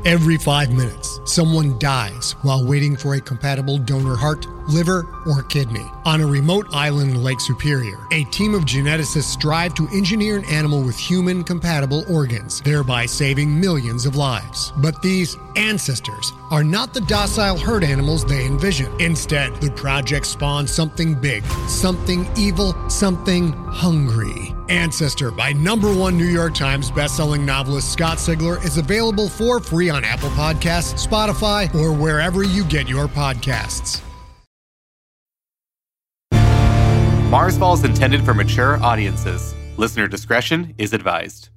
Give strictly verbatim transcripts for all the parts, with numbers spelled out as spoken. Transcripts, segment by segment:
Every five minutes, someone dies while waiting for a compatible donor heart, liver, or kidney. On a remote island in Lake Superior, a team of geneticists strive to engineer an animal with human-compatible organs, thereby saving millions of lives. But these ancestors are not the docile herd animals they envision. Instead, the project spawns something big, something evil, something hungry. Ancestor by number one New York Times bestselling novelist Scott Sigler is available for free on Apple Podcasts, Spotify, or wherever you get your podcasts. Marsfall is intended for mature audiences. Listener discretion is advised.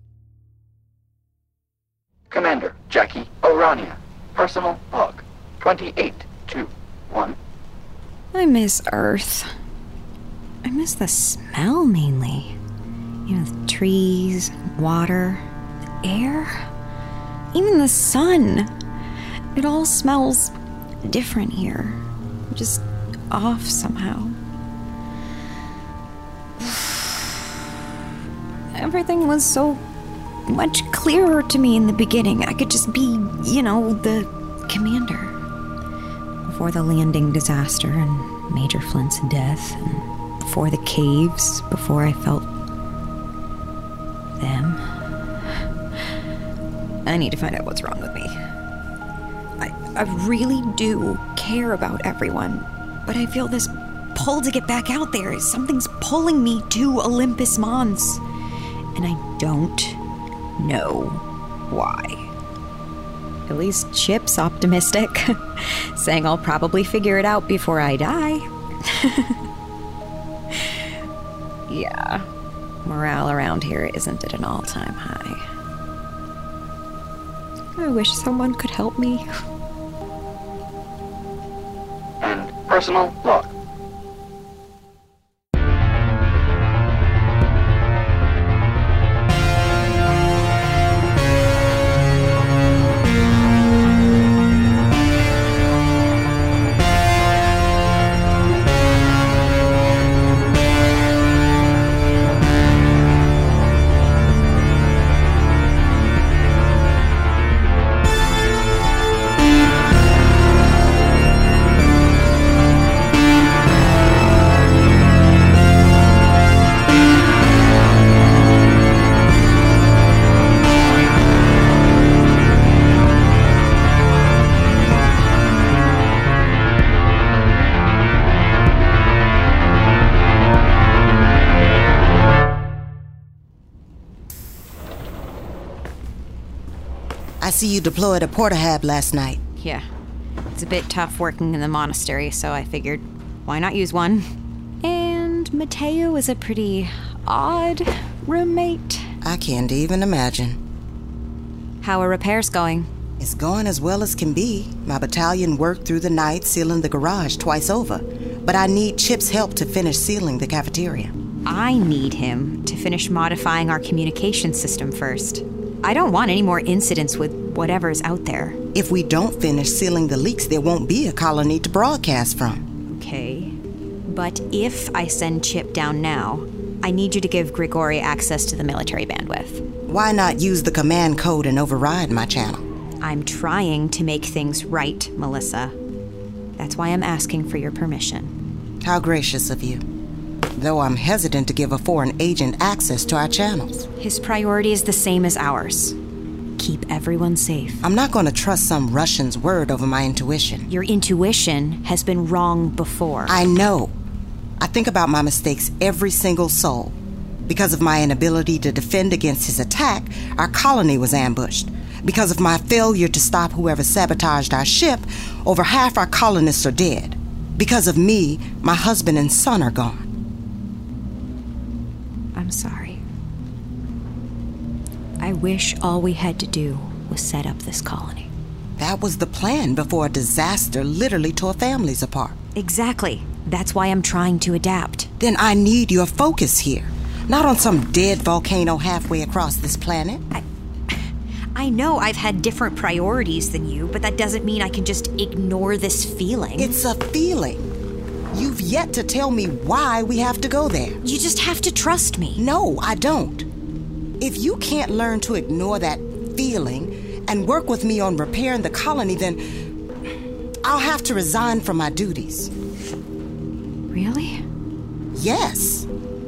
Commander Jackie O'Rania. Personal log twenty-eight two one. I miss Earth. I miss the smell mainly. You know, the trees, water, the air, even the sun. It all smells different here. Just off somehow. Everything was so much clearer to me in the beginning. I could just be, you know, the commander. Before the landing disaster and Major Flint's death, and before the caves, before I felt them. I need to find out what's wrong with me. I, I really do care about everyone, but I feel this pull to get back out there. Something's pulling me to Olympus Mons, and I don't know why. At least Chip's optimistic, saying I'll probably figure it out before I die. Yeah. Morale around here isn't at an all-time high. I wish someone could help me. And personal log. I see you deployed a portahab last night. Yeah. It's a bit tough working in the monastery, so I figured, why not use one? And Mateo is a pretty odd roommate. I can't even imagine. How are repairs going? It's going as well as can be. My battalion worked through the night sealing the garage twice over. But I need Chip's help to finish sealing the cafeteria. I need him to finish modifying our communication system first. I don't want any more incidents with whatever's out there. If we don't finish sealing the leaks, there won't be a colony to broadcast from. Okay. But if I send Chip down now, I need you to give Grigori access to the military bandwidth. Why not use the command code and override my channel? I'm trying to make things right, Melissa. That's why I'm asking for your permission. How gracious of you. Though I'm hesitant to give a foreign agent access to our channels. His priority is the same as ours. Keep everyone safe. I'm not going to trust some Russian's word over my intuition. Your intuition has been wrong before. I know. I think about my mistakes every single soul. Because of my inability to defend against his attack, our colony was ambushed. Because of my failure to stop whoever sabotaged our ship, over half our colonists are dead. Because of me, my husband and son are gone. I'm sorry. I wish all we had to do was set up this colony. That was the plan before a disaster literally tore families apart. Exactly. That's why I'm trying to adapt. Then I need your focus here. Not on some dead volcano halfway across this planet. I, I know I've had different priorities than you, but that doesn't mean I can just ignore this feeling. It's a feeling. You've yet to tell me why we have to go there. You just have to trust me. No, I don't. If you can't learn to ignore that feeling and work with me on repairing the colony, then I'll have to resign from my duties. Really? Yes.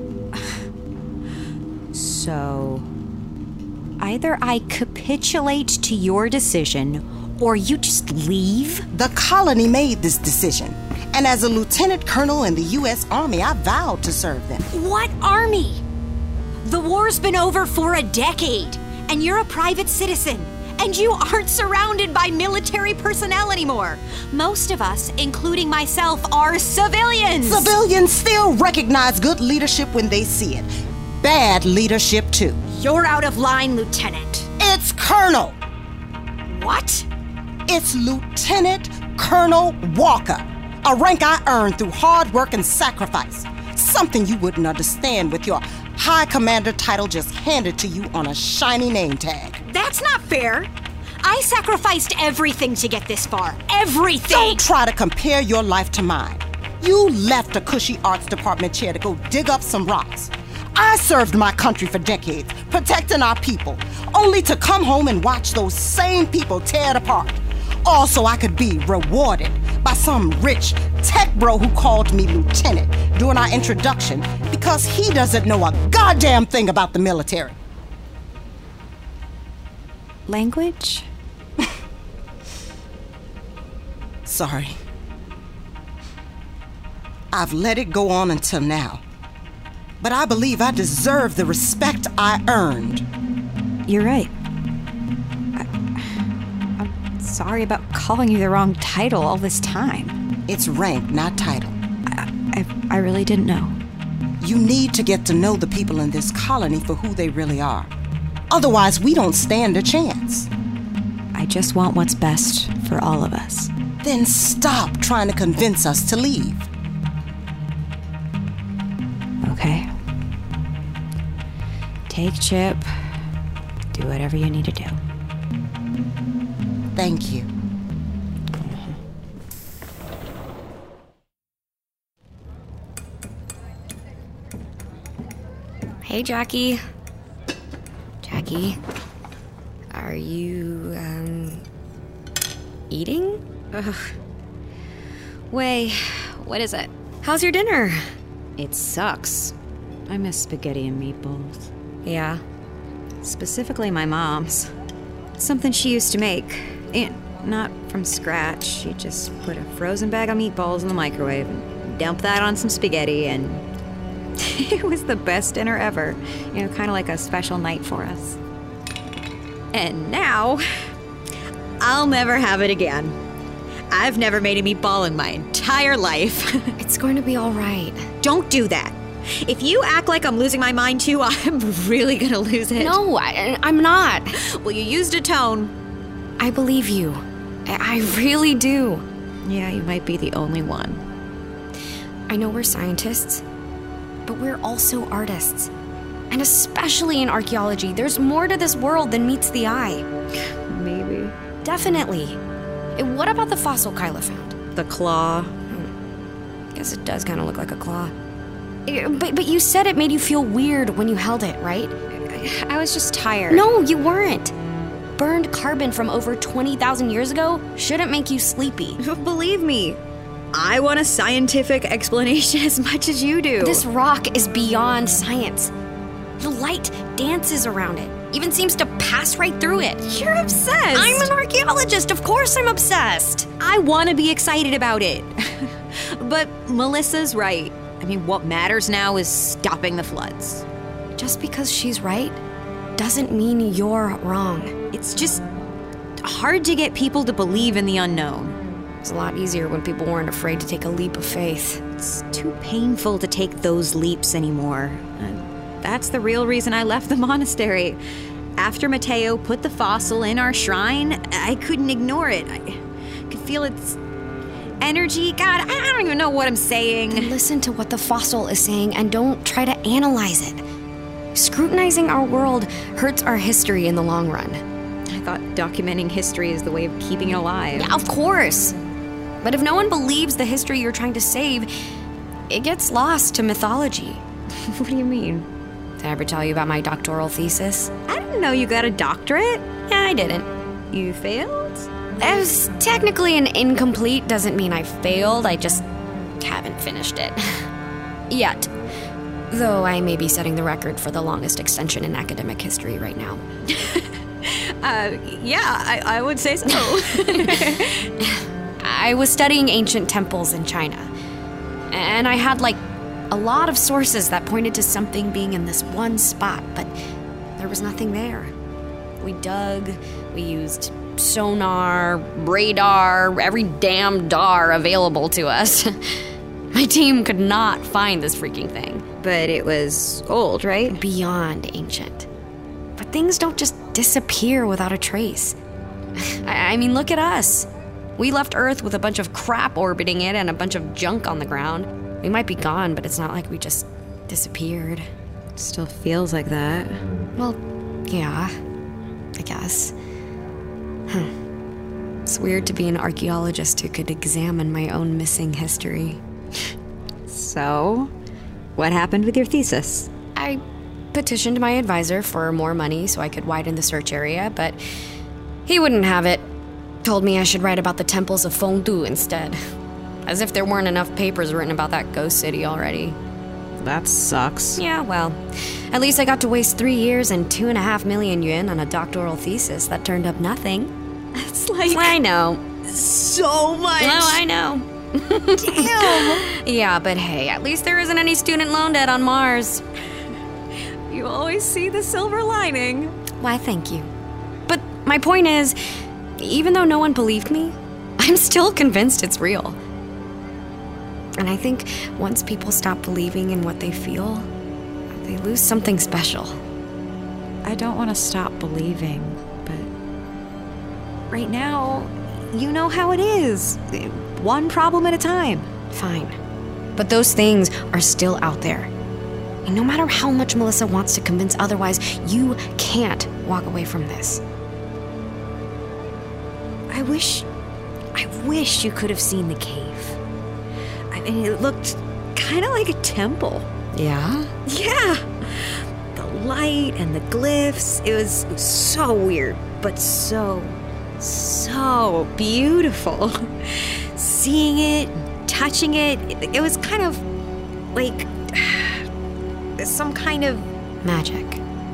So, either I capitulate to your decision, or you just leave? The colony made this decision. And as a lieutenant colonel in the U S Army, I vowed to serve them. What army? The war's been over for a decade, and you're a private citizen, and you aren't surrounded by military personnel anymore. Most of us, including myself, are civilians. Civilians still recognize good leadership when they see it. Bad leadership, too. You're out of line, Lieutenant. It's Colonel. What? It's Lieutenant Colonel Walker, a rank I earned through hard work and sacrifice. Something you wouldn't understand with your high commander title just handed to you on a shiny name tag. That's not fair. I sacrificed everything to get this far. Everything! Don't try to compare your life to mine. You left a cushy arts department chair to go dig up some rocks. I served my country for decades, protecting our people, only to come home and watch those same people tear it apart. All so I could be rewarded by some rich tech bro who called me lieutenant during our introduction because he doesn't know a goddamn thing about the military. Language? Sorry. I've let it go on until now. But I believe I deserve the respect I earned. You're right. I, I'm sorry about calling you the wrong title all this time. It's rank, not title. I, I, I really didn't know. You need to get to know the people in this colony for who they really are. Otherwise, we don't stand a chance. I just want what's best for all of us. Then stop trying to convince us to leave. Okay. Take Chip. Do whatever you need to do. Thank you. Hey, Jackie. Jackie, are you, um, eating? Ugh. Way, what is it? How's your dinner? It sucks. I miss spaghetti and meatballs. Yeah. Specifically my mom's. Something she used to make. And not from scratch. She just put a frozen bag of meatballs in the microwave and dumped that on some spaghetti, and it was the best dinner ever. You know, kind of like a special night for us. And now, I'll never have it again. I've never made a meatball in my entire life. It's going to be all right. Don't do that. If you act like I'm losing my mind too, I'm really gonna lose it. No, I, I'm not. Well, you used a tone. I believe you. I, I really do. Yeah, you might be the only one. I know we're scientists, but we're also artists. And especially in archaeology, there's more to this world than meets the eye. Maybe. Definitely. Eh, What about the fossil Kyla found? The claw. Guess it does kind of look like a claw. Eh, But, but you said it made you feel weird when you held it, right? I was just tired. No, you weren't. Burned carbon from over twenty thousand years ago shouldn't make you sleepy. Believe me, I want a scientific explanation as much as you do. This rock is beyond science. The light dances around it, even seems to pass right through it. You're obsessed. I'm an archaeologist, of course I'm obsessed. I want to be excited about it. But Melissa's right. I mean, what matters now is stopping the floods. Just because she's right doesn't mean you're wrong. It's just hard to get people to believe in the unknown. It's a lot easier when people weren't afraid to take a leap of faith. It's too painful to take those leaps anymore. And that's the real reason I left the monastery. After Mateo put the fossil in our shrine, I couldn't ignore it. I could feel its energy. God, I don't even know what I'm saying. Then listen to what the fossil is saying and don't try to analyze it. Scrutinizing our world hurts our history in the long run. I thought documenting history is the way of keeping it alive. Yeah, of course. But if no one believes the history you're trying to save, it gets lost to mythology. What do you mean? Did I ever tell you about my doctoral thesis? I didn't know you got a doctorate. Yeah, I didn't. You failed? As technically an incomplete doesn't mean I failed, I just haven't finished it. Yet. Though I may be setting the record for the longest extension in academic history right now. uh, yeah, I, I would say so. I was studying ancient temples in China, and I had, like, a lot of sources that pointed to something being in this one spot, but there was nothing there. We dug, we used sonar, radar, every damn dar available to us. My team could not find this freaking thing. But it was old, right? Beyond ancient. But things don't just disappear without a trace. I, I mean, look at us. We left Earth with a bunch of crap orbiting it and a bunch of junk on the ground. We might be gone, but it's not like we just disappeared. It still feels like that. Well, yeah, I guess. Huh. It's weird to be an archaeologist who could examine my own missing history. So, what happened with your thesis? I petitioned my advisor for more money so I could widen the search area, but he wouldn't have it. Told me I should write about the temples of Fengdu instead. As if there weren't enough papers written about that ghost city already. That sucks. Yeah, well, at least I got to waste three years and two and a half million yuan on a doctoral thesis that turned up nothing. That's like... I know. So much. No, I know. Damn. Yeah, but hey, at least there isn't any student loan debt on Mars. You always see the silver lining. Why, thank you. But my point is, even though no one believed me, I'm still convinced it's real. And I think once people stop believing in what they feel, they lose something special. I don't want to stop believing, but right now, you know how it is. One problem at a time. Fine. But those things are still out there. And no matter how much Melissa wants to convince otherwise, you can't walk away from this. I wish... I wish you could have seen the cave. I mean, it looked kind of like a temple. Yeah? Yeah! The light and the glyphs, it was, it was so weird, but so, so beautiful. Seeing it, touching it, it, it was kind of like some kind of magic.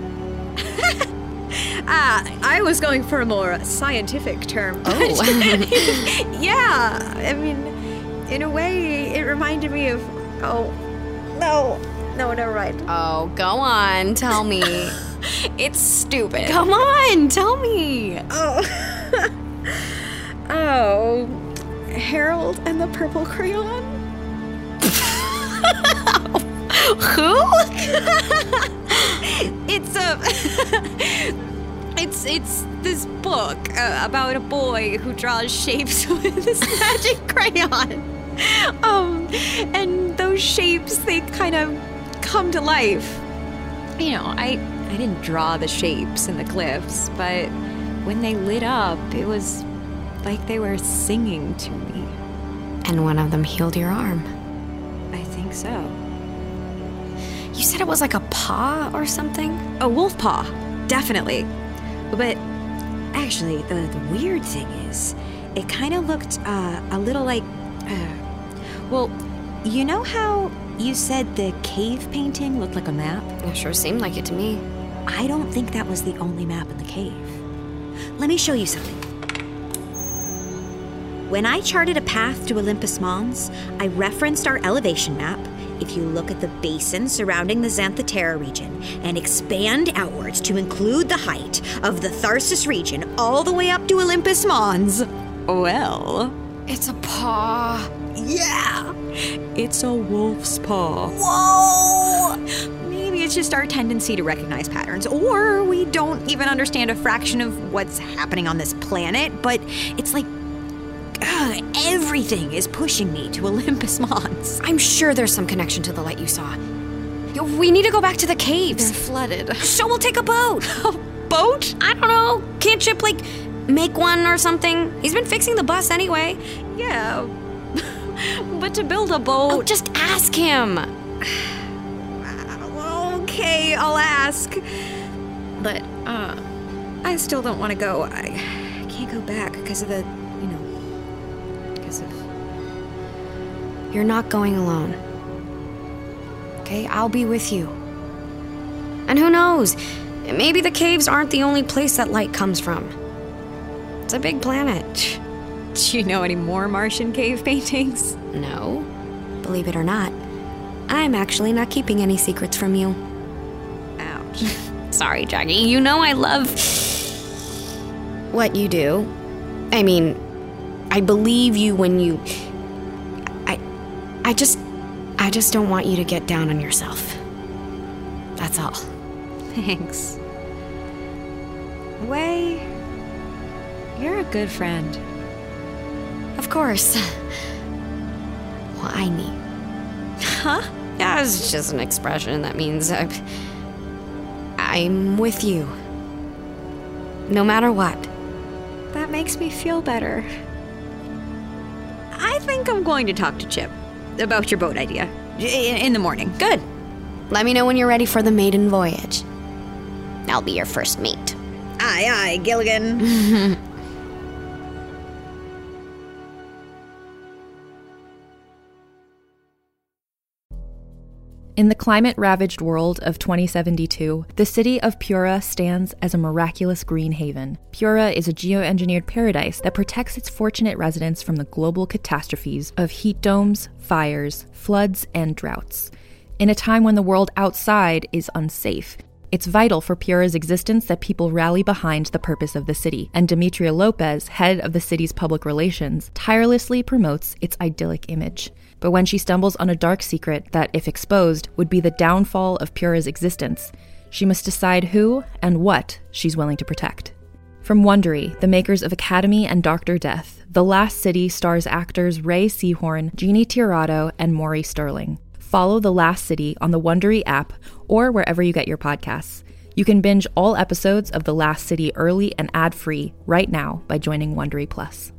Ah, I was going for a more scientific term. Oh. Yeah, I mean, in a way, it reminded me of... Oh, no. No, never mind. Oh, go on. Tell me. It's stupid. Come on, tell me. Oh. Oh. Harold and the Purple Crayon? Who? It's a... It's it's this book uh, about a boy who draws shapes with this magic crayon. Um, and those shapes, they kind of come to life. You know, I, I didn't draw the shapes and the glyphs, but when they lit up, it was like they were singing to me. And one of them healed your arm. I think so. You said it was like a paw or something? A wolf paw, definitely. But actually, the, the weird thing is, it kind of looked uh, a little like, uh, well, you know how you said the cave painting looked like a map? It sure seemed like it to me. I don't think that was the only map in the cave. Let me show you something. When I charted a path to Olympus Mons, I referenced our elevation map. If you look at the basin surrounding the Xantha Terra region and expand outwards to include the height of the Tharsis region all the way up to Olympus Mons, well... It's a paw. Yeah! It's a wolf's paw. Whoa! Maybe it's just our tendency to recognize patterns, or we don't even understand a fraction of what's happening on this planet, but it's like... Ugh, everything is pushing me to Olympus Mons. I'm sure there's some connection to the light you saw. Yo, we need to go back to the caves. They're flooded. So we'll take a boat. A boat? I don't know. Can't Chip, like, make one or something? He's been fixing the bus anyway. Yeah. But to build a boat... Oh, just ask him. Okay, I'll ask. But, uh, I still don't want to go. I can't go back because of the, you know, because of... You're not going alone. Okay, I'll be with you. And who knows? Maybe the caves aren't the only place that light comes from. It's a big planet. Do you know any more Martian cave paintings? No. Believe it or not, I'm actually not keeping any secrets from you. Ouch. Sorry, Jackie. You know I love what you do. I mean, I believe you when you... I... I just... I just don't want you to get down on yourself. That's all. Thanks. Wei, you're a good friend. Of course. Well, I need. Huh? Yeah, it's just an expression that means uh, I'm with you. No matter what. That makes me feel better. I think I'm going to talk to Chip about your boat idea in, in the morning. Good. Let me know when you're ready for the maiden voyage. I'll be your first mate. Aye, aye, Gilligan. In the climate-ravaged world of twenty seventy-two, the city of Pura stands as a miraculous green haven. Pura is a geoengineered paradise that protects its fortunate residents from the global catastrophes of heat domes, fires, floods, and droughts. In a time when the world outside is unsafe, it's vital for Pura's existence that people rally behind the purpose of the city, and Demetria Lopez, head of the city's public relations, tirelessly promotes its idyllic image. But when she stumbles on a dark secret that, if exposed, would be the downfall of Pura's existence, she must decide who and what she's willing to protect. From Wondery, the makers of Academy and Doctor Death, The Last City stars actors Ray Seahorn, Jeannie Tirado, and Maury Sterling. Follow The Last City on the Wondery app or wherever you get your podcasts. You can binge all episodes of The Last City early and ad-free right now by joining Wondery Plus.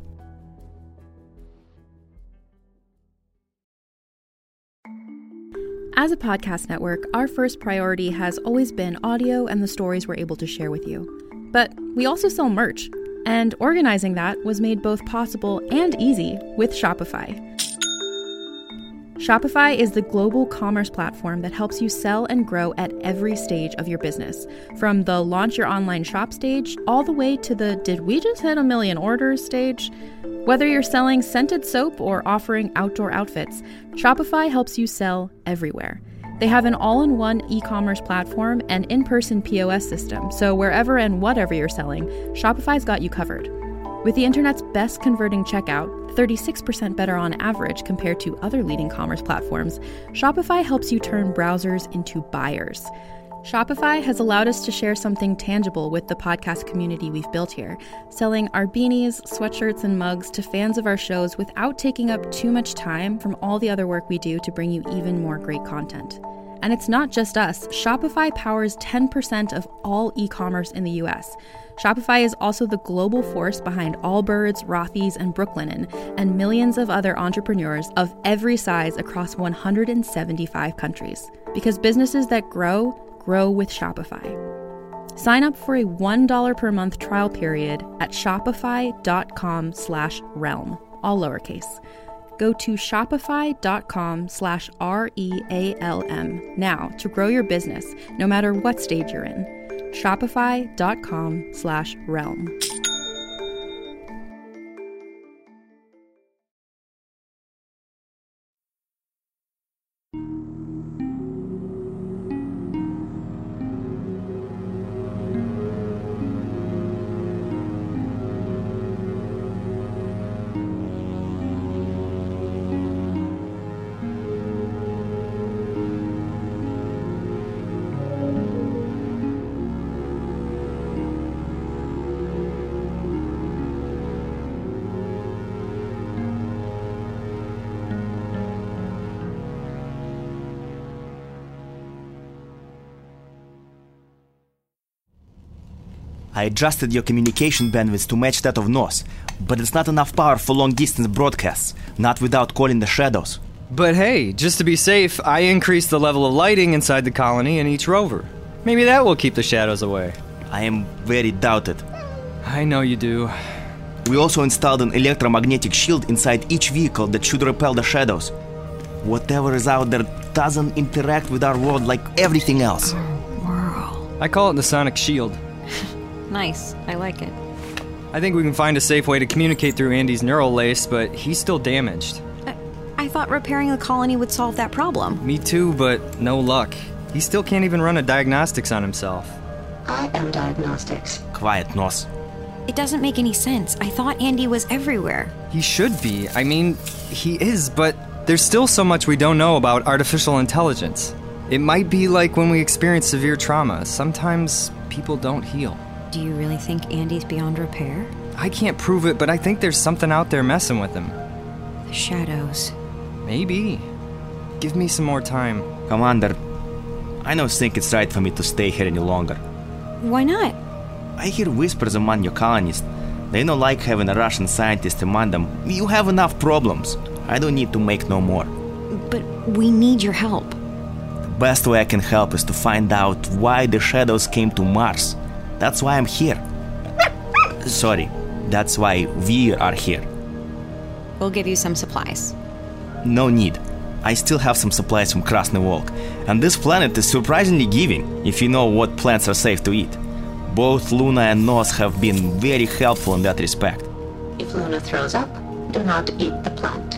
As a podcast network, our first priority has always been audio and the stories we're able to share with you. But we also sell merch, and organizing that was made both possible and easy with Shopify. Shopify is the global commerce platform that helps you sell and grow at every stage of your business, from the launch your online shop stage all the way to the did we just hit a million orders stage. Whether you're selling scented soap or offering outdoor outfits, Shopify helps you sell everywhere. They have an all-in-one e-commerce platform and in-person P O S system, so wherever and whatever you're selling, Shopify's got you covered. With the internet's best converting checkout, thirty-six percent better on average compared to other leading commerce platforms, Shopify helps you turn browsers into buyers. Shopify has allowed us to share something tangible with the podcast community we've built here, selling our beanies, sweatshirts, and mugs to fans of our shows without taking up too much time from all the other work we do to bring you even more great content. And it's not just us. Shopify powers ten percent of all e-commerce in the U S. Shopify is also the global force behind Allbirds, Rothy's, and Brooklinen, and millions of other entrepreneurs of every size across one hundred seventy-five countries. Because businesses that grow, grow with Shopify. Sign up for a one dollar per month trial period at shopify.com slash realm, all lowercase. Go to shopify.com slash R-E-A-L-M now to grow your business, no matter what stage you're in. Shopify.com slash realm. I adjusted your communication bandwidth to match that of North, but it's not enough power for long-distance broadcasts, not without calling the shadows. But hey, just to be safe, I increased the level of lighting inside the colony in each rover. Maybe that will keep the shadows away. I am very doubted. I know you do. We also installed an electromagnetic shield inside each vehicle that should repel the shadows. Whatever is out there doesn't interact with our world like everything else. I call it the sonic shield. Nice. I like it. I think we can find a safe way to communicate through Andy's neural lace, but he's still damaged. I, I thought repairing the colony would solve that problem. Me too, but no luck. He still can't even run a diagnostics on himself. I am diagnostics. Quiet, Nos. It doesn't make any sense. I thought Andy was everywhere. He should be. I mean, he is, but there's still so much we don't know about artificial intelligence. It might be like when we experience severe trauma. Sometimes people don't heal. Do you really think Andy's beyond repair? I can't prove it, but I think there's something out there messing with him. The shadows. Maybe. Give me some more time. Commander, I don't think it's right for me to stay here any longer. Why not? I hear whispers among your colonists. They don't like having a Russian scientist among them. You have enough problems. I don't need to make no more. But we need your help. The best way I can help is to find out why the shadows came to Mars. That's why I'm here. Sorry, that's why we are here. We'll give you some supplies. No need. I still have some supplies from Krasny Volk. And this planet is surprisingly giving, if you know what plants are safe to eat. Both Luna and Nos have been very helpful in that respect. If Luna throws up, do not eat the plant.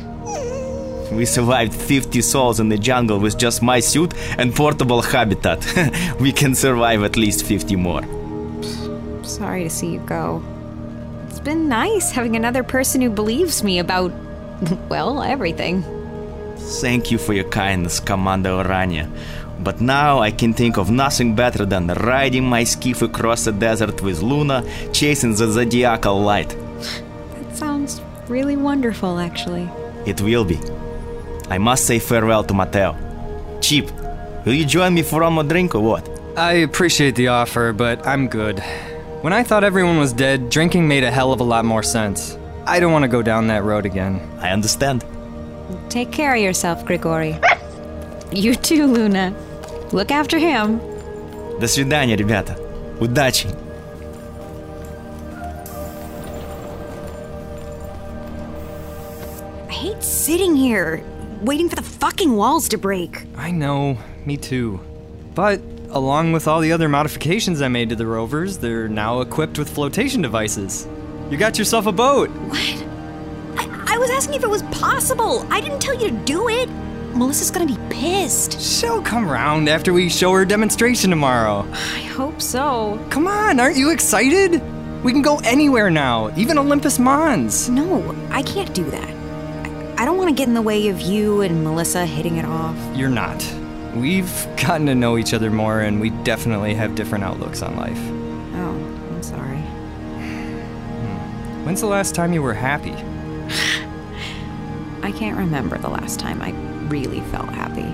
We survived fifty souls in the jungle with just my suit and portable habitat. We can survive at least fifty more. Sorry to see you go. It's been nice having another person who believes me about, well, everything. Thank you for your kindness, Commander Orania. But now I can think of nothing better than riding my skiff across the desert with Luna, chasing the zodiacal light. That sounds really wonderful, actually. It will be. I must say farewell to Mateo. Chip, will you join me for one more drink or what? I appreciate the offer, but I'm good. When I thought everyone was dead, drinking made a hell of a lot more sense. I don't want to go down that road again. I understand. Take care of yourself, Grigori. You too, Luna. Look after him. До свидания, ребята. Удачи. I hate sitting here, waiting for the fucking walls to break. I know, me too. But along with all the other modifications I made to the rovers, they're now equipped with flotation devices. You got yourself a boat. What? I, I was asking if it was possible. I didn't tell you to do it. Melissa's gonna be pissed. She'll come round after we show her a demonstration tomorrow. I hope so. Come on, aren't you excited? We can go anywhere now, even Olympus Mons. No, I can't do that. I, I don't want to get in the way of you and Melissa hitting it off. You're not. We've gotten to know each other more, and we definitely have different outlooks on life. Oh, I'm sorry. When's the last time you were happy? I can't remember the last time I really felt happy.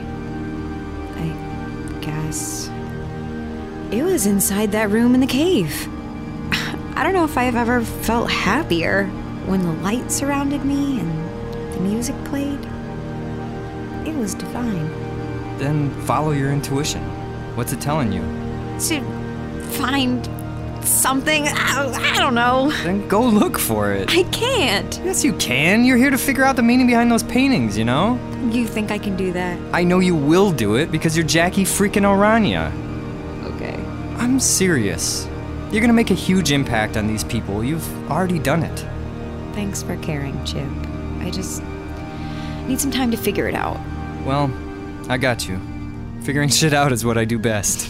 I guess it was inside that room in the cave. I don't know if I've ever felt happier when the light surrounded me and the music played. It was divine. Then follow your intuition. What's it telling you? To find something, I, I don't know. Then go look for it. I can't. Yes, you can. You're here to figure out the meaning behind those paintings, you know? You think I can do that? I know you will do it because you're Jackie freaking Orania. Okay. I'm serious. You're gonna make a huge impact on these people. You've already done it. Thanks for caring, Chip. I just need some time to figure it out. Well, I got you. Figuring shit out is what I do best.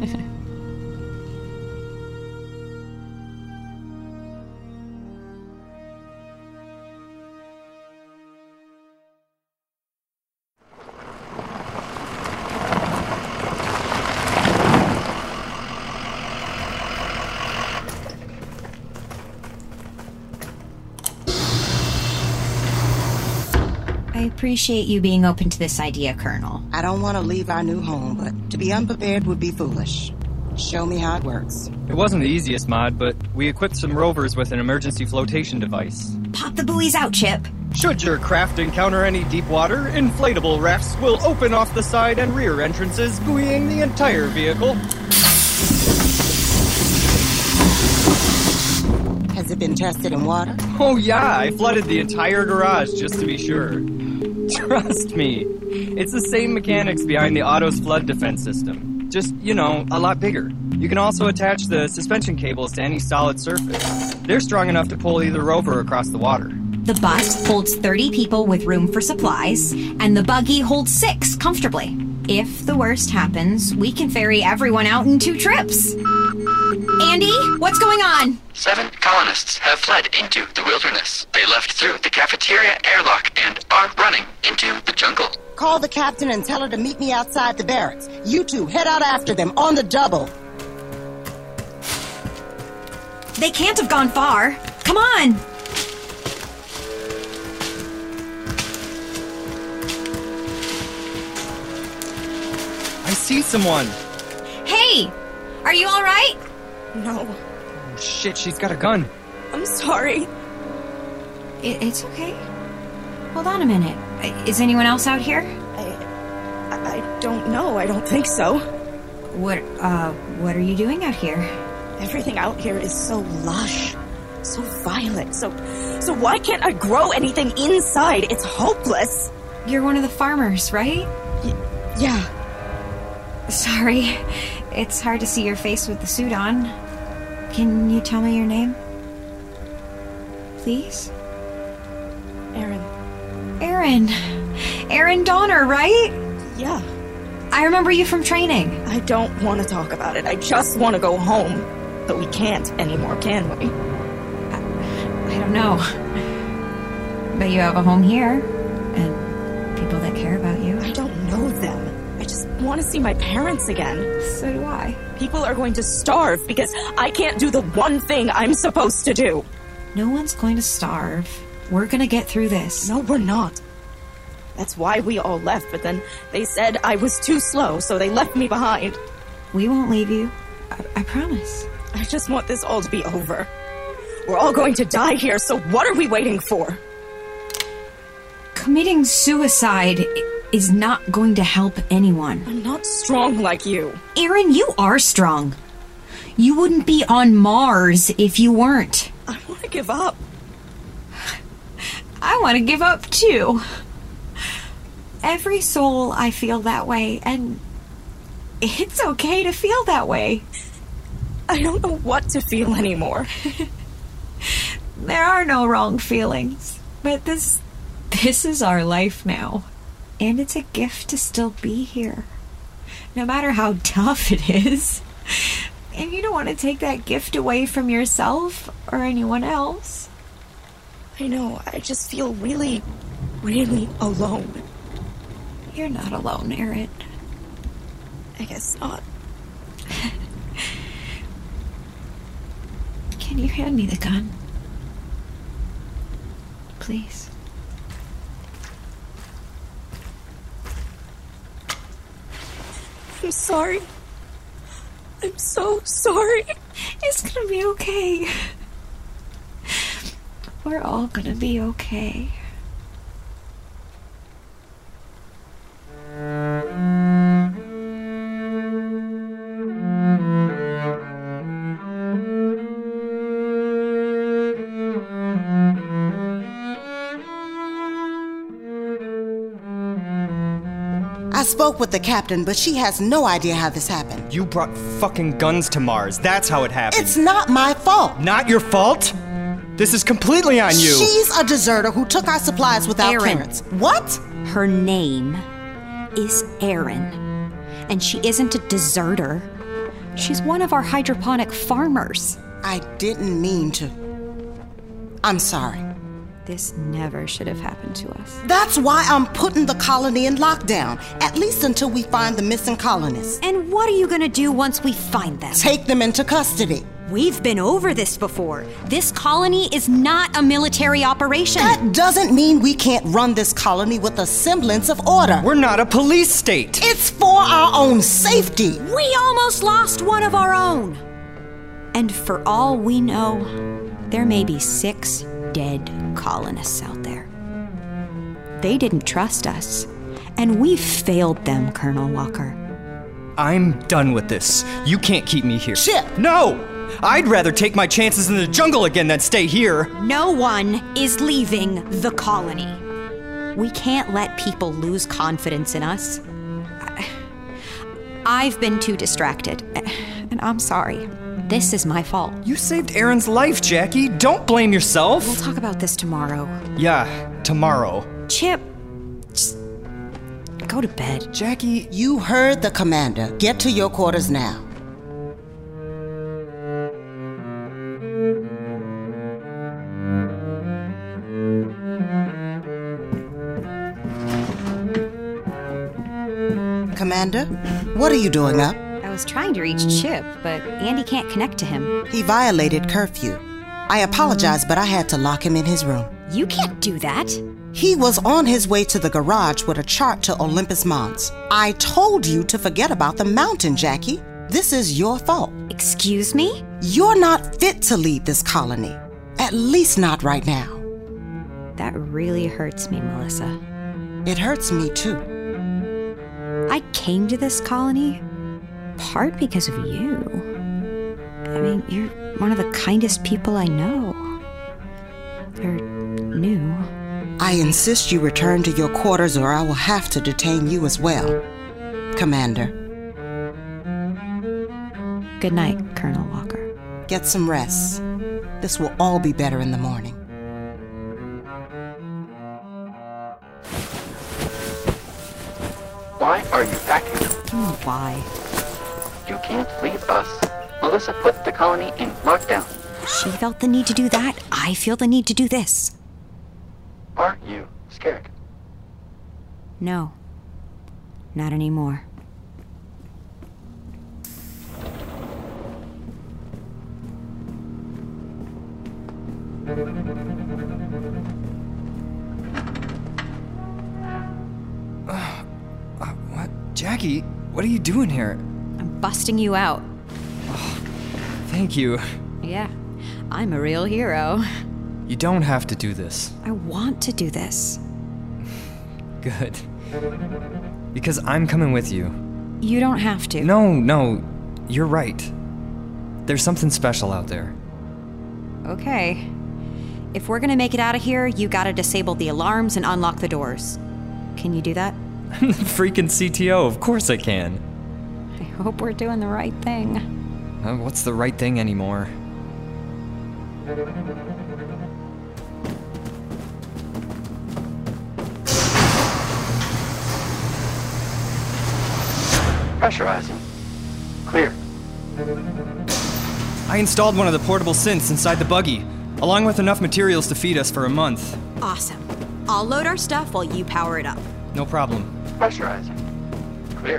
I appreciate you being open to this idea, Colonel. I don't want to leave our new home, but to be unprepared would be foolish. Show me how it works. It wasn't the easiest mod, but we equipped some rovers with an emergency flotation device. Pop the buoys out, Chip. Should your craft encounter any deep water, inflatable rafts will open off the side and rear entrances, buoying the entire vehicle. Has Has it been tested in water? Oh yeah, I flooded the entire garage just to be sure. Trust me, it's the same mechanics behind the auto's flood defense system. Just, you know, a lot bigger. You can also attach the suspension cables to any solid surface. They're strong enough to pull either rover across the water. The bus holds thirty people with room for supplies, and the buggy holds six comfortably. If the worst happens, we can ferry everyone out in two trips. Andy, what's going on? Seven colonists have fled into the wilderness. They left through the cafeteria airlock and are running into the jungle. Call the captain and tell her to meet me outside the barracks. You two, head out after them on the double. They can't have gone far. Come on! I see someone! Hey! Are you alright? No. Oh, shit, she's got a gun. I'm sorry. It, it's okay. Hold on a minute. Is anyone else out here? I, I don't know. I don't think so. What, uh, what are you doing out here? Everything out here is so lush, so violent, so, so why can't I grow anything inside? It's hopeless. You're one of the farmers, right? Y- yeah. Sorry. It's hard to see your face with the suit on. Can you tell me your name? Please? Erin. Erin. Erin Donner, right? Yeah. I remember you from training. I don't want to talk about it. I just want to go home. But we can't anymore, can we? I, I don't know. But you have a home here. And people that care about you. I don't know them. I just want to see my parents again. So do I. People are going to starve because I can't do the one thing I'm supposed to do. No one's going to starve. We're going to get through this. No, we're not. That's why we all left, but then they said I was too slow, so they left me behind. We won't leave you. I, I promise. I just want this all to be over. We're all going to die here, so what are we waiting for? Committing suicide is not going to help anyone. I'm not strong like you. Erin, you are strong. You wouldn't be on Mars if you weren't. I want to give up. I want to give up too. Every soul I feel that way, and it's okay to feel that way. I don't know what to feel anymore. There are no wrong feelings, but this this is our life now, and it's a gift to still be here, no matter how tough it is. And you don't want to take that gift away from yourself or anyone else. I know, I just feel really, really alone. You're not alone, Erin. I guess not. Can you hand me the gun? Please. I'm sorry. I'm so sorry. It's gonna be okay. We're all gonna be okay. I spoke with the captain, but she has no idea how this happened. You brought fucking guns to Mars. That's how it happened. It's not my fault. Not your fault? This is completely on you. She's a deserter who took our supplies without Erin. clearance. What? Her name is Erin, and she isn't a deserter. She's one of our hydroponic farmers. I didn't mean to. I'm sorry. This never should have happened to us. That's why I'm putting the colony in lockdown, at least until we find the missing colonists. And what are you gonna do once we find them? Take them into custody. We've been over this before. This colony is not a military operation. That doesn't mean we can't run this colony with a semblance of order. We're not a police state. It's for our own safety. We almost lost one of our own. And for all we know, there may be six dead colonists out there. They didn't trust us, and we failed them, Colonel Walker. I'm done with this. You can't keep me here. Chip! No! I'd rather take my chances in the jungle again than stay here. No one is leaving the colony. We can't let people lose confidence in us. I- I've been too distracted, and I'm sorry. This is my fault. You saved Aaron's life, Jackie. Don't blame yourself. We'll talk about this tomorrow. Yeah, tomorrow. Chip, just go to bed. Jackie, you heard the commander. Get to your quarters now. Commander, what are you doing up? I was trying to reach Chip, but Andy can't connect to him. He violated curfew. I apologize, but I had to lock him in his room. You can't do that. He was on his way to the garage with a chart to Olympus Mons. I told you to forget about the mountain, Jackie. This is your fault. Excuse me? You're not fit to lead this colony. At least not right now. That really hurts me, Melissa. It hurts me too. I came to this colony part because of you. I mean, you're one of the kindest people I know. Or knew. I insist you return to your quarters or I will have to detain you as well, Commander. Good night, Colonel Walker. Get some rest. This will all be better in the morning. Why are you packing? Oh, why? You can't leave us. Melissa put the colony in lockdown. She felt the need to do that. I feel the need to do this. Are you scared? No. Not anymore. Uh, uh, what? Jackie, what are you doing here? I'm busting you out. Oh, thank you. Yeah, I'm a real hero. You don't have to do this. I want to do this. Good. Because I'm coming with you. You don't have to. No, no, you're right. There's something special out there. Okay. If we're gonna make it out of here, you gotta disable the alarms and unlock the doors. Can you do that? I'm the freaking C T O, of course I can. I hope we're doing the right thing. Uh, what's the right thing anymore? Pressurizing. Clear. I installed one of the portable synths inside the buggy, along with enough materials to feed us for a month. Awesome. I'll load our stuff while you power it up. No problem. Pressurizing. Clear.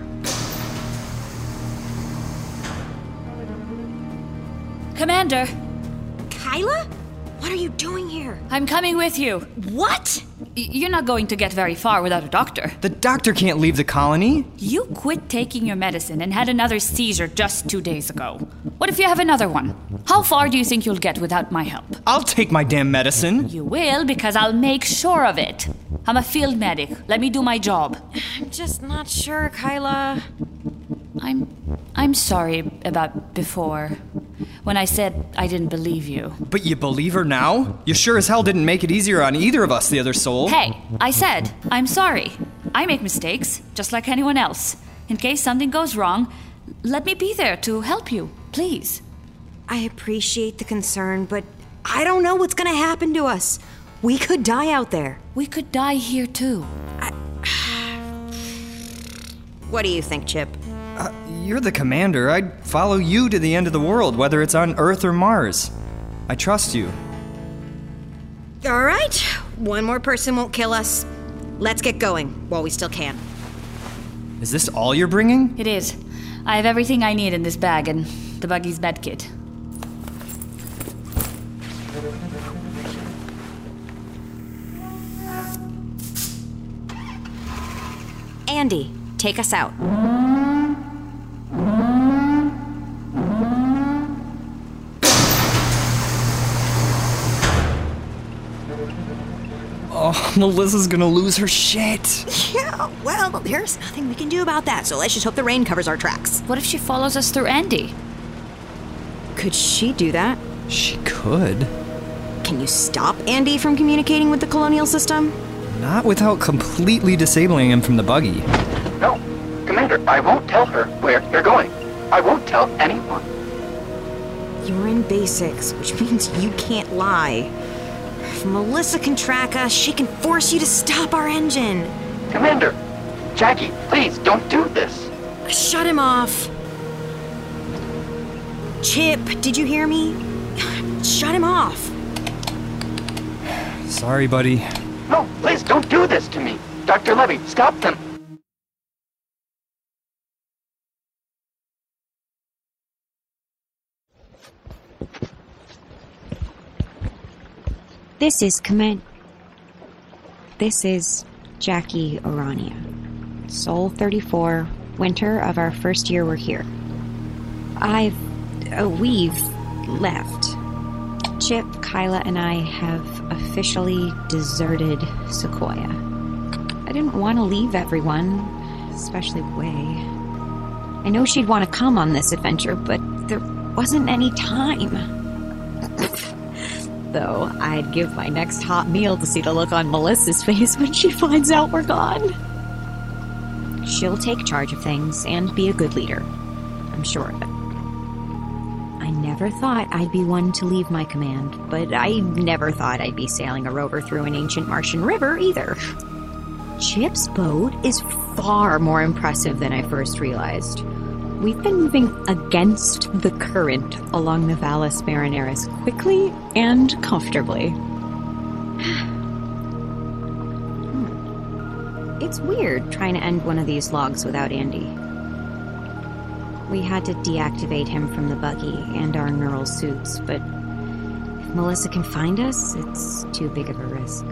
Commander! Kyla? What are you doing here? I'm coming with you. What? Y- you're not going to get very far without a doctor. The doctor can't leave the colony. You quit taking your medicine and had another seizure just two days ago. What if you have another one? How far do you think you'll get without my help? I'll take my damn medicine. You will, because I'll make sure of it. I'm a field medic. Let me do my job. I'm just not sure, Kyla. I'm... I'm sorry about before. When I said I didn't believe you. But you believe her now? You sure as hell didn't make it easier on either of us, the other soul. Hey, I said, I'm sorry. I make mistakes, just like anyone else. In case something goes wrong, let me be there to help you, please. I appreciate the concern, but I don't know what's gonna happen to us. We could die out there. We could die here, too. I... What do you think, Chip? Uh, you're the commander. I'd follow you to the end of the world, whether it's on Earth or Mars. I trust you. All right. One more person won't kill us. Let's get going while we still can. Is this all you're bringing? It is. I have everything I need in this bag and the buggy's med kit. Andy, take us out. Oh, Melissa's gonna lose her shit. Yeah, well, there's nothing we can do about that, so let's just hope the rain covers our tracks. What if she follows us through Andy? Could she do that? She could. Can you stop Andy from communicating with the colonial system? Not without completely disabling him from the buggy. No, Commander, I won't tell her where you're going. I won't tell anyone. You're in basics, which means you can't lie. If Melissa can track us, she can force you to stop our engine. Commander, Jackie, please don't do this. Shut him off. Chip, did you hear me? Shut him off. Sorry, buddy. No, please don't do this to me. Doctor Levy, stop them. This is Command... This is Jackie Orania. Sol thirty-four, winter of our first year we're here. I've... Uh, we've left. Chip, Kyla, and I have officially deserted Sequoia. I didn't want to leave everyone, especially Wei. I know she'd want to come on this adventure, but there wasn't any time. Though I'd give my next hot meal to see the look on Melissa's face when she finds out we're gone. She'll take charge of things and be a good leader. I'm sure of it. I never thought I'd be one to leave my command, but I never thought I'd be sailing a rover through an ancient Martian river either. Chip's boat is far more impressive than I first realized. We've been moving against the current along the Valles Marineris quickly and comfortably. hmm. It's weird trying to end one of these logs without Andy. We had to deactivate him from the buggy and our neural suits, but if Melissa can find us, it's too big of a risk.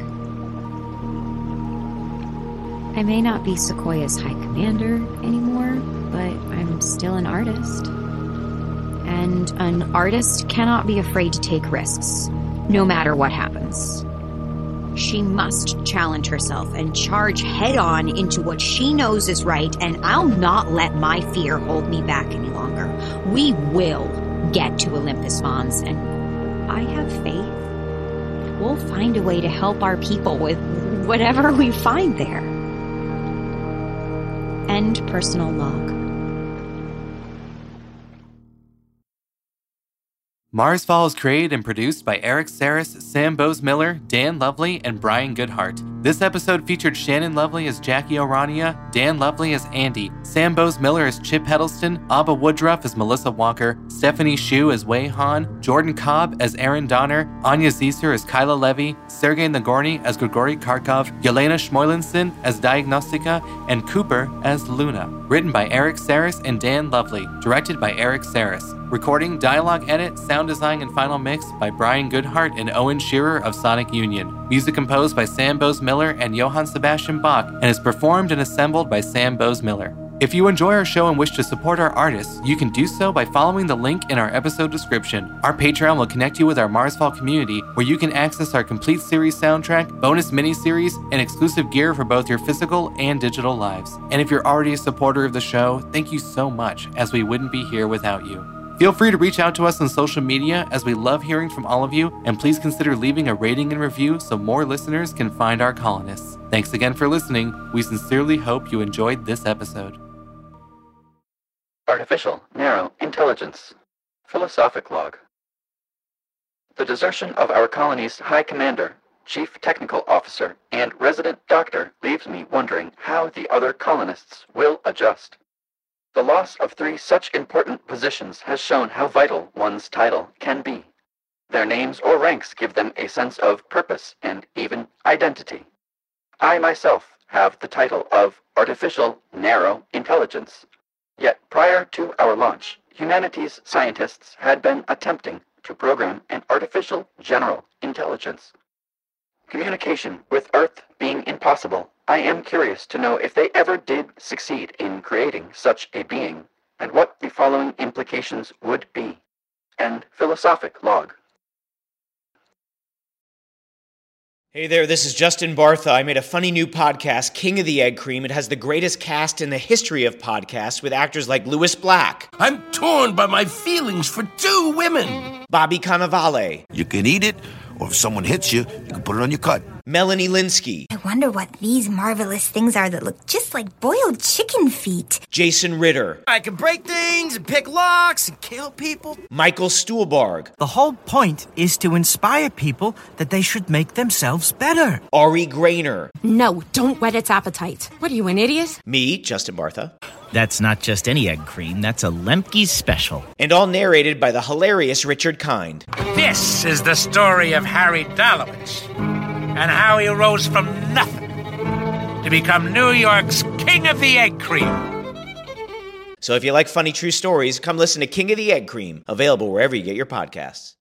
I may not be Sequoia's high commander anymore, but I'm still an artist. And an artist cannot be afraid to take risks, no matter what happens. She must challenge herself and charge head-on into what she knows is right, and I'll not let my fear hold me back any longer. We will get to Olympus Mons, and I have faith. We'll find a way to help our people with whatever we find there. End personal log. Marsfall is created and produced by Eric Saris, Sam Bowes-Miller, Dan Lovely, and Brian Goodhart. This episode featured Shannon Lovely as Jackie Orania, Dan Lovely as Andy, Sam Bowes-Miller as Chip Heddleston, Abba Woodruff as Melissa Walker, Stephanie Shu as Wei Han, Jordan Cobb as Aaron Donner, Anya Zieser as Kyla Levy, Sergei Nagorny as Grigory Kharkov, Yelena Schmoylinson as Diagnostica, and Cooper as Luna. Written by Eric Saris and Dan Lovely. Directed by Eric Saris. Recording, dialogue edit, sound design, and final mix by Brian Goodhart and Owen Shearer of Sonic Union. Music composed by Sam Bowes-Miller and Johann Sebastian Bach, and is performed and assembled by Sam Bowes-Miller. If you enjoy our show and wish to support our artists, you can do so by following the link in our episode description. Our Patreon will connect you with our Marsfall community, where you can access our complete series soundtrack, bonus mini-series, and exclusive gear for both your physical and digital lives. And if you're already a supporter of the show, thank you so much, as we wouldn't be here without you. Feel free to reach out to us on social media, as we love hearing from all of you, and please consider leaving a rating and review so more listeners can find our colonists. Thanks again for listening. We sincerely hope you enjoyed this episode. Artificial Narrow Intelligence. Philosophic Log. The desertion of our colony's High Commander, Chief Technical Officer, and Resident Doctor leaves me wondering how the other colonists will adjust. The loss of three such important positions has shown how vital one's title can be. Their names or ranks give them a sense of purpose and even identity. I myself have the title of Artificial Narrow Intelligence. Yet prior to our launch, humanities scientists had been attempting to program an artificial general intelligence. Communication with Earth being impossible, I am curious to know if they ever did succeed in creating such a being, and what the following implications would be. End philosophic log. Hey there, this is Justin Bartha. I made a funny new podcast, King of the Egg Cream. It has the greatest cast in the history of podcasts with actors like Louis Black. I'm torn by my feelings for two women. Bobby Cannavale. You can eat it, or if someone hits you, you can put it on your cut. Melanie Linsky. I wonder what these marvelous things are that look just like boiled chicken feet. Jason Ritter. I can break things and pick locks and kill people. Michael Stuhlbarg. The whole point is to inspire people that they should make themselves better. Ari Grainer. No, don't whet its appetite. What are you, an idiot? Me, Justin Bartha. That's not just any egg cream, that's a Lemke's special. And all narrated by the hilarious Richard Kind. This is the story of Harry Dalowitz and how he rose from nothing to become New York's King of the Egg Cream. So if you like funny true stories, come listen to King of the Egg Cream, available wherever you get your podcasts.